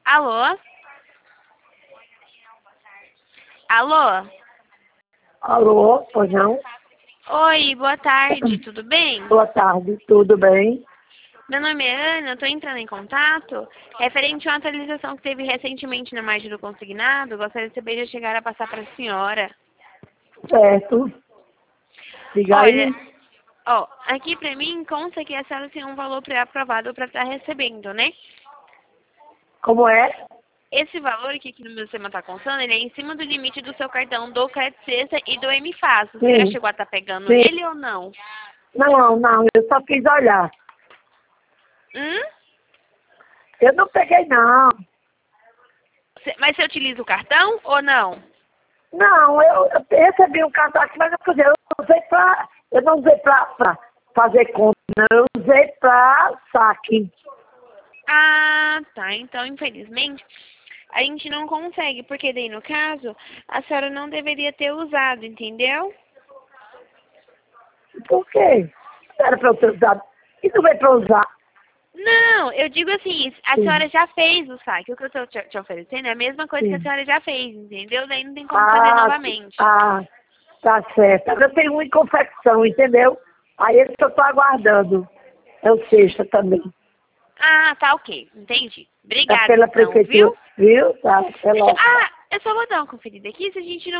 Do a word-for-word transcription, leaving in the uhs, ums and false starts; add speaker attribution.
Speaker 1: Alô? Alô?
Speaker 2: Alô, pois não?
Speaker 1: Oi, boa tarde, tudo bem?
Speaker 2: Boa tarde, tudo bem?
Speaker 1: Meu nome é Ana, eu estou entrando em contato referente a uma atualização que teve recentemente na margem do consignado. Gostaria de saber se já chegaram a passar para a senhora.
Speaker 2: Certo. Diga
Speaker 1: Olha,
Speaker 2: aí.
Speaker 1: ó, aqui para mim consta que a senhora tem um valor pré-aprovado para estar recebendo, né?
Speaker 2: Como é?
Speaker 1: Esse valor que aqui no meu sistema está constando, ele é em cima do limite do seu cartão do Crédito Sexta e do M Fácil. Você já
Speaker 2: Sim,
Speaker 1: chegou a estar pegando
Speaker 2: sim.
Speaker 1: ele ou não?
Speaker 2: Não, não, eu só quis olhar.
Speaker 1: Hum?
Speaker 2: Eu não peguei, não.
Speaker 1: Cê- Mas você utiliza o cartão ou não?
Speaker 2: Não, eu, eu recebi um cartão aqui, mas eu, quer dizer, eu usei pra... Eu não usei pra, pra fazer conta, não. Eu usei pra saque.
Speaker 1: Ah, tá. Então, infelizmente, a gente não consegue, porque daí, no caso, a senhora não deveria ter usado, entendeu?
Speaker 2: Por quê? Não era pra eu ter usado. E não veio pra usar?
Speaker 1: Não, eu digo assim, a
Speaker 2: Sim,
Speaker 1: senhora já fez o saque. O que eu estou te, te oferecendo é a mesma coisa que a
Speaker 2: sim.
Speaker 1: senhora já fez, entendeu? Daí não tem como fazer
Speaker 2: Ah,
Speaker 1: novamente.
Speaker 2: ah, tá certo. Eu tenho um em confecção, entendeu? Aí esse que eu tô aguardando. É o sexta também.
Speaker 1: Ah, tá ok. Entendi.
Speaker 2: Tá
Speaker 1: Obrigada,
Speaker 2: pela
Speaker 1: então,
Speaker 2: prefeitura,
Speaker 1: viu?
Speaker 2: viu? Tá
Speaker 1: Deixa,
Speaker 2: pela...
Speaker 1: ah, eu só vou dar uma conferida aqui se a gente não